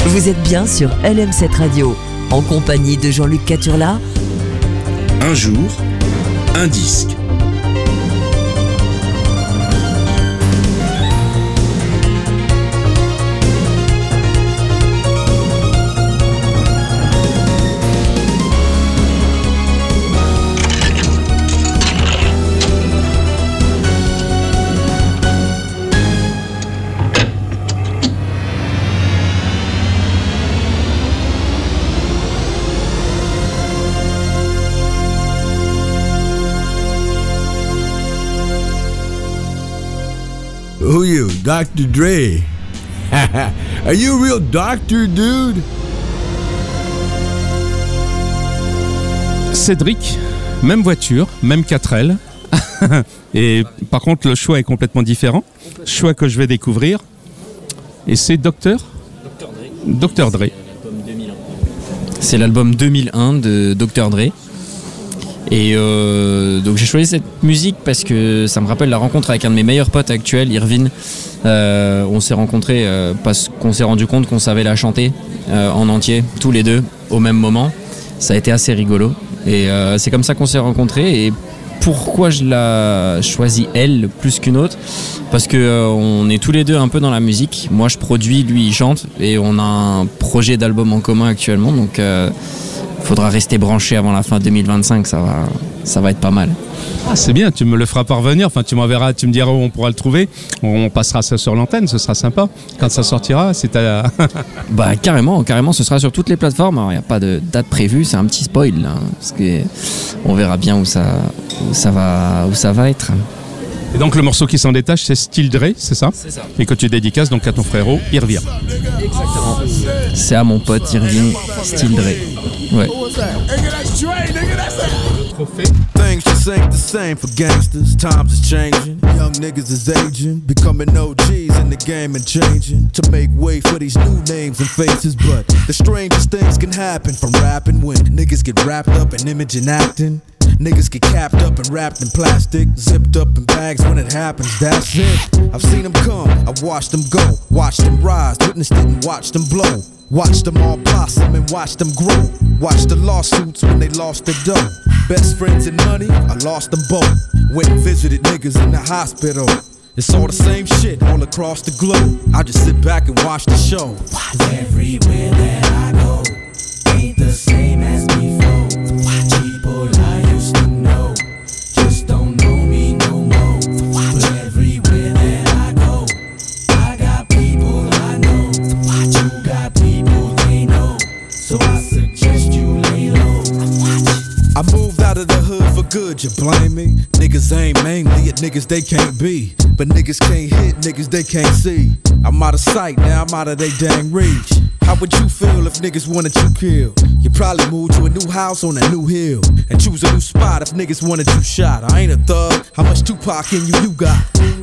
Vous êtes bien sur LM7 Radio, en compagnie de Jean-Luc Caturla. Un jour, un disque. Who you, Dr. Dre? Are you a real doctor, dude? Cédric, même voiture, même 4L. Et par contre, le choix est complètement différent. Choix que je vais découvrir. Et c'est Dr. Dre. C'est l'album 2001 de Dr. Dre. Et donc j'ai choisi cette musique parce que ça me rappelle la rencontre avec un de mes meilleurs potes actuels, Irvine. On s'est rencontrés parce qu'on s'est rendu compte qu'on savait la chanter en entier, tous les deux, au même moment. Ça a été assez rigolo. Et c'est comme ça qu'on s'est rencontrés. Et pourquoi je l'ai choisi elle plus qu'une autre? Parce que on est tous les deux un peu dans la musique. Moi je produis, lui il chante. Et on a un projet d'album en commun actuellement. Donc faudra rester branché avant la fin 2025, ça va être pas mal. Ah, c'est bien, tu me le feras parvenir, enfin tu m'enverras, tu me diras où on pourra le trouver, on passera ça sur l'antenne, ce sera sympa. Quand ça sortira, c'est à... Bah carrément, ce sera sur toutes les plateformes. Alors il n'y a pas de date prévue, c'est un petit spoil là, parce que on verra bien où ça va être. Et donc le morceau qui s'en détache, c'est Still Dre, c'est ça? C'est ça. Et que tu dédicaces donc à ton frérot Irvine. Exactement. C'est à mon pote Irvine, Still Dre. Ouais. Things just ain't the same for gangsters. Times is changing. Young niggas is aging, becoming OGs in the game and changing to make way for these new names and faces. But the strangest things can happen from rapping when niggas get wrapped up in image and acting. Niggas get capped up and wrapped in plastic, zipped up in bags when it happens, that's it. I've seen them come, I've watched them go, watched them rise, witnessed it and watched them blow. Watched them all blossom and watched them grow. Watched the lawsuits when they lost their dough. Best friends and money, I lost them both. Went and visited niggas in the hospital. It's all the same shit all across the globe. I just sit back and watch the show. Everywhere that I go ain't the same as before. People I used to know just don't know me no more. But everywhere that I go, I got people I know. You got people they know, so I suggest you lay low. I moved out of the hood for good, you blame me? Niggas aim mainly at niggas they can't be. But niggas can't hit, niggas they can't see. I'm out of sight, now I'm out of they dang reach. How would you feel if niggas wanted you killed? You probably move to a new house on a new hill and choose a new spot if niggas wanted you shot. I ain't a thug, how much Tupac in you got?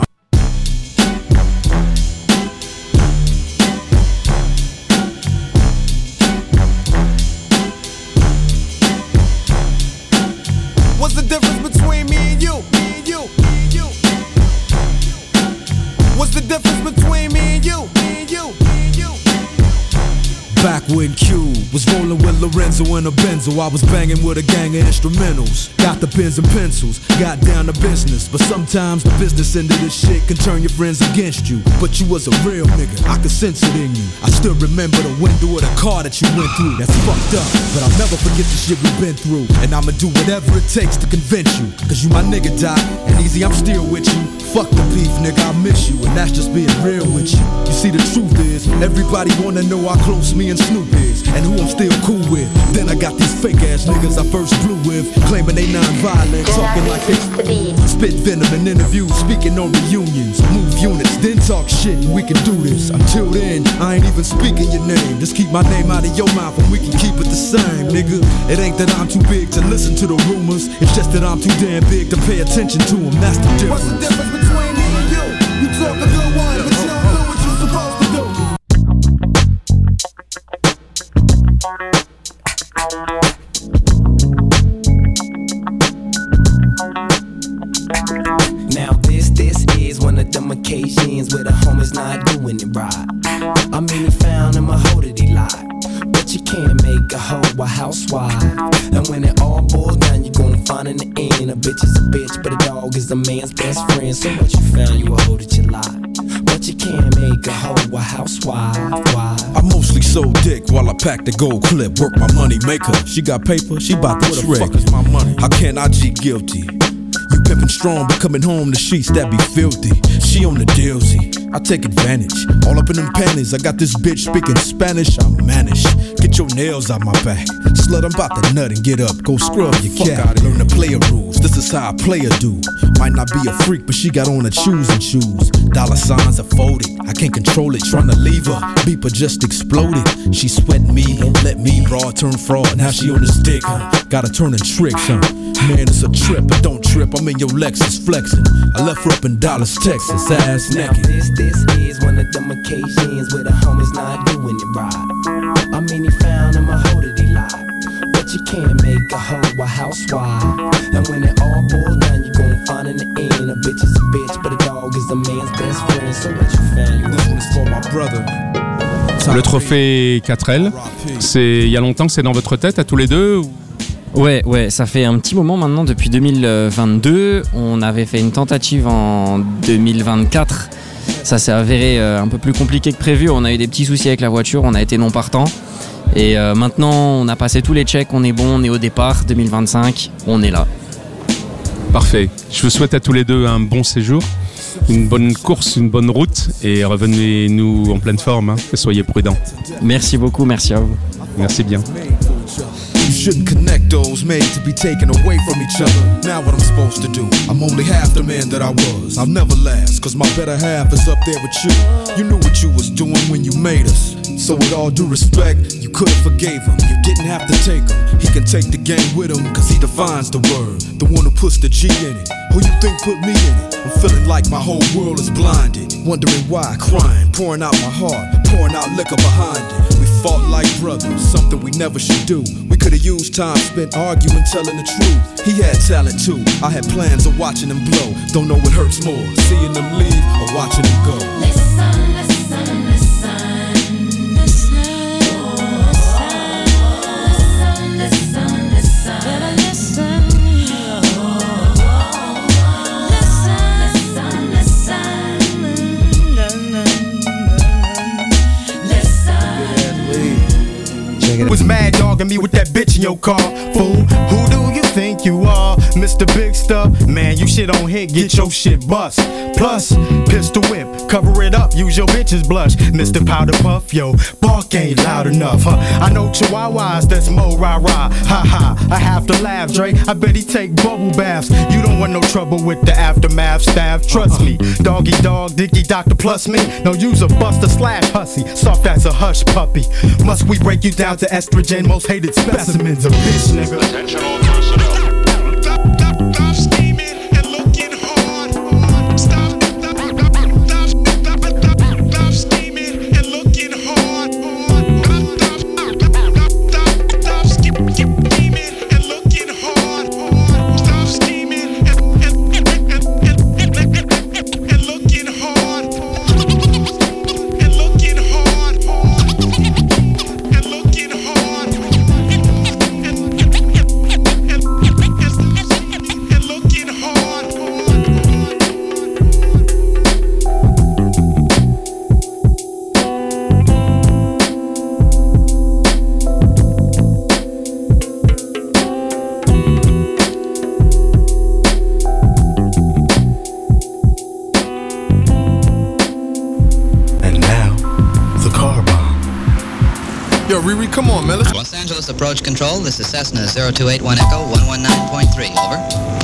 What's the difference between me and you? Me and you, me and you. What's the difference between me and you? Me and you, me and you. Back when Q was rolling with Lorenzo and a Benzo, I was banging with a gang of instrumentals. Got the pens and pencils, got down to business. But sometimes the business end of this shit can turn your friends against you. But you was a real nigga, I could sense it in you. I still remember the window of the car that you went through. That's fucked up, but I'll never forget the shit we've been through. And I'ma do whatever it takes to convince you. Cause you my nigga, Doc, and easy, I'm still with you. Fuck the beef, nigga, I miss you. And that's just being real with you. You see, the truth is, everybody wanna know how close me and Snoop is, and who I'm still cool with. Then I got these fake ass niggas I first blew with, claiming they non-violent, talking like they spit venom in interviews, speaking on reunions, move units, then talk shit, and we can do this. Until then, I ain't even speaking your name. Just keep my name out of your mouth and we can keep it the same, nigga. It ain't that I'm too big to listen to the rumors, it's just that I'm too damn big to pay attention to them. That's the difference. What's the difference between me and you? You talk a good one, but you don't do what you're supposed to do. Now this is one of them occasions where the homies not doing it right. I mean, he found him a hoe that he lied. But you can't make a hoe a housewife. And when it all boils down, you're gonna find in the end a bitch is a bitch, but a dog is a man's best friend. So what you found, you a hoe that you lied. But you can't make a hoe a housewife. Why? I mostly sold dick while I packed the gold clip. Work my money maker. She got paper, she bout to trick. Where the fuck is my money? How can I G guilty? You pimpin' strong, but coming home to sheets that be filthy. She on the dealsy, I take advantage. All up in them panties, I got this bitch speaking Spanish, I manage. Get your nails out my back. Slut, I'm about to nut and get up. Go scrub your cat. Learn the player rules. This is how a player do. Might not be a freak, but she got on her shoes and shoes. Dollar signs are folded. I can't control it. Trying to leave her. Beeper just exploded. She sweating me and let me broad turn fraud. Now she on this dick, huh? Gotta turn in tricks, huh? Man, it's a trip, but don't trip. I'm in your Lexus flexing. I left her up in Dallas, Texas, ass naked. Now this is one of them occasions where the homies not doing it right. I mean, he found him a hoe that he lied. But you can't make a hoe a housewife. And when it all boils down, you're gonna find in the end a bitch is a bitch, but a dog is a man's best friend. So what you found, you This one's for my brother. Le trophée 4L, c'est il y a longtemps que c'est dans votre tête à tous les deux ou... Ouais, ça fait un petit moment maintenant, depuis 2022. On avait fait une tentative en 2024. Ça s'est avéré un peu plus compliqué que prévu. On a eu des petits soucis avec la voiture, on a été non partant. Et maintenant, on a passé tous les checks, on est bon, on est au départ. 2025, on est là. Parfait. Je vous souhaite à tous les deux un bon séjour, une bonne course, une bonne route et revenez-nous en pleine forme, hein, et soyez prudents. Merci beaucoup, merci à vous. Merci bien. You shouldn't connect those made to be taken away from each other. Now what I'm supposed to do? I'm only half the man that I was. I'll never last, cause my better half is up there with you. You knew what you was doing when you made us. So with all due respect, you could've forgave him. You didn't have to take him. He can take the game with him, cause he defines the word. The one who puts the G in it. Who you think put me in it? I'm feeling like my whole world is blinded. Wondering why, crying, pouring out my heart, pouring out liquor behind it. We fought like brothers, something we never should do. We could've used time spent arguing, telling the truth. He had talent too, I had plans of watching him blow. Don't know what hurts more, seeing them leave or watching them go. Listen, listen, listen. Was mad dogging me with that bitch in your car, fool. Who do you think you are, Mr. Big Stuff? Man, you shit on hit, get your shit bust. Plus, pistol whip, cover it up, use your bitch's blush. Mr. Powder Puff, yo, bark ain't loud enough, huh? I know chihuahuas, that's mo rah-rah, ha-ha. I have to laugh, Dre, I bet he take bubble baths. You don't want no trouble with the aftermath staff, trust me. Doggy dog, dicky doctor plus me. No user, buster slash hussy, soft as a hush puppy. Must we break you down to estrogen, most hated specimens of bitch, nigga. Attention all personnel. Stop scheming and looking hard. Stop scheming and looking hard. Stop scheming and looking hard. Stop scheming and looking hard. And looking hard. And looking hard. Yo, Riri, come on, man. Los Angeles Approach Control, this is Cessna 0281 Echo 119.3, over.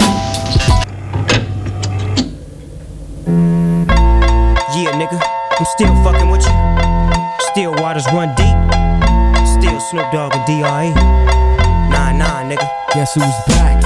Yeah, nigga, I'm still fucking with you. Still waters run deep. Still Snoop Dogg and D.R.E. Nah, nigga. Guess who's back?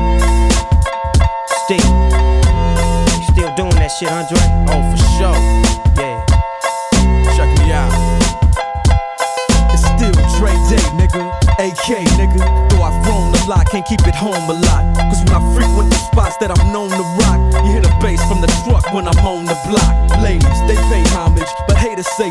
Still doing that shit, Andre? Oh, for sure. Yeah. Check me out. It's still Dre Day, nigga. AK, nigga. Though I've grown a lot, can't keep it home a lot. Cause when I frequent the spots that I'm known to rock, you hear the bass from the truck when I'm on the block. Ladies, they pay homage, but haters say Dre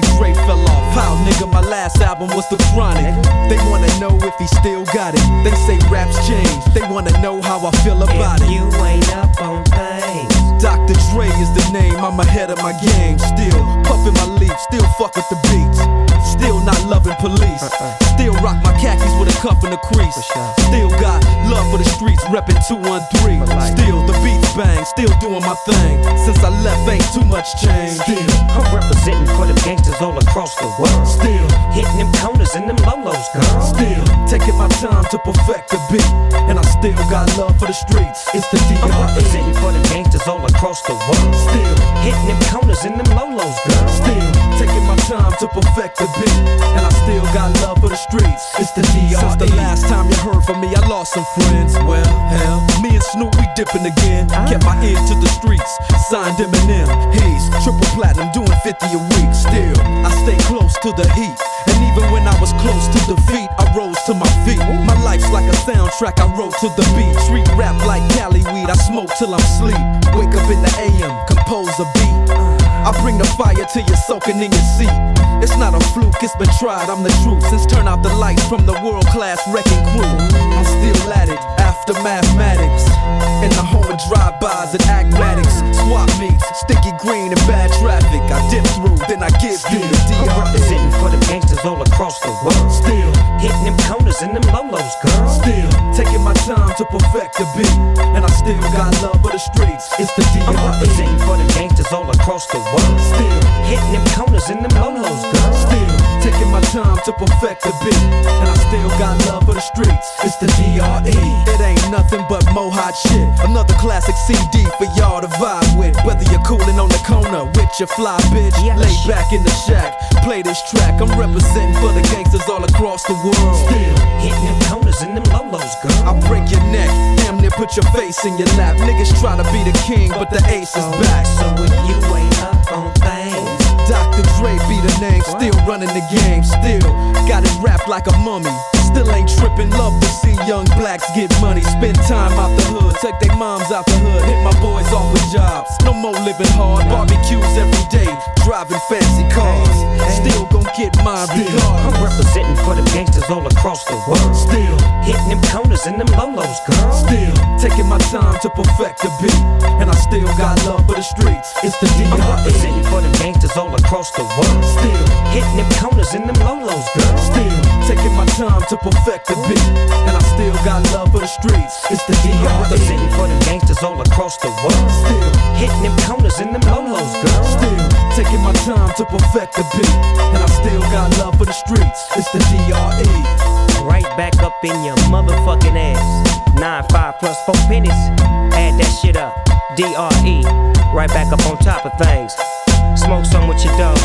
fell off. How, nigga, my last album was The Chronic. They wanna know if he still got it. They say raps change. They wanna know how I feel about it. You ain't up on things. Dr. Dre is the name, I'm ahead of my game. Still puffin' my leaf, still fuck with the beats. Still not loving police. Still rock my khakis with a cuff and a crease. Still got love for the streets, reppin' 213. Still the beats bang, still doing my thing. Since I left, ain't too much change. Still I'm representing for them gangsters all across the world. Still hitting them corners and them lolos, girl. Still taking my time to perfect the beat. And I still got love for the streets. It's the D.R.E. I'm representing for them gangsters all across the world. Still hitting them corners and them lolos, girl. Still taking my time to perfect the beat. And I still got love for the streets. It's the D.R.E. Since the last time you heard from me, I lost some friends. Well, hell, me and Snoop, we dipping again. Kept my ear to the streets. Signed Eminem, Hayes, triple platinum, doing 50 a week. Still, I stay close to the heat. And even when I was close to defeat, I rose to my feet. My life's like a soundtrack, I wrote to the beat. Street rap like Cali weed, I smoke till I'm sleep. Wake up in the AM, compose a beat. I bring the fire till you're soaking in your seat. It's not a fluke, it's been tried, I'm the truth. Since turn out the lights from the world-class wrecking crew, I'm still at it, after mathematics. In the home of drive-bys and acmatics. Swap meets, sticky green and bad traffic. I dip through, then I give you the D.R.E. I'm representing for them gangsters all across the world. Still hitting them corners and them lolos, girl. Still taking my time to perfect the beat. And I still got love for the streets. It's the D.R.E. I'm representing for them gangsters all across the world. Still hitting them corners and them lolos, girl. Still taking my time to perfect the beat. And I still got love for the streets. It's the D.R.E. It ain't nothing but mo hot shit. Another classic CD for y'all to vibe with. Whether you're coolin' on the corner with your fly bitch, lay back in the shack, play this track. I'm representing for the gangsters all across the world. Still hitting them corners and them lolos, girl. I'll break your neck, damn near put your face in your lap. Niggas try to be the king, but the ace is back. So if you ain't up on things, Dr. Dre be the name, still running the game. Still got it wrapped like a mummy. Still ain't trippin', love to see young blacks get money. Spend time out the hood, take their moms out the hood. Hit my boys off with jobs, no more living hard. Barbecues every day, driving fancy cars. Still gon' get mine regardless. I'm representing for them gangsters all across the world. Still hitting them corners and them lolos, girl. Still taking my time to perfect the beat. And I still got love for the streets. It's the D.R.E. I'm representing for them gangsters all across the world. Still hitting them corners and them lolos, girl. Still taking my time to perfect the beat. And I still got love for the streets. It's the D.R.E. I'm representing for them gangsters all across the world. Still hitting them corners and them lolos, girl. Still taking my time to perfect the beat. And I still got love for the streets. It's the D.R.E. Right back up in your motherfucking ass. 9-5 plus 4 pennies. Add that shit up. D.R.E. Right back up on top of things. Smoke some with your dog.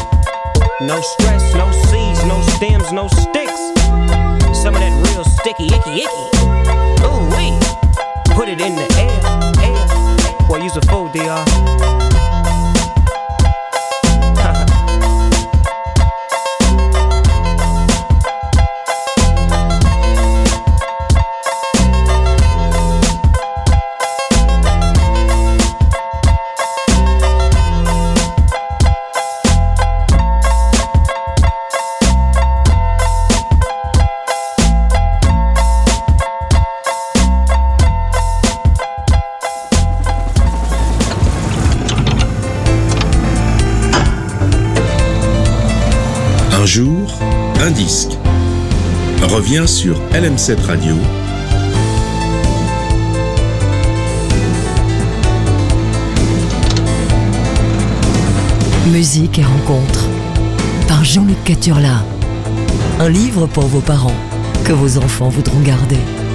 No stress, no seeds, no stems, no sticks. Some of that real sticky, icky. Ooh wee. Put it in the air. Boy, use a fool, D.R. Un jour, un disque. Revient sur LM7 Radio. Musique et rencontres par Jean-Luc Caturla. Un livre pour vos parents que vos enfants voudront garder.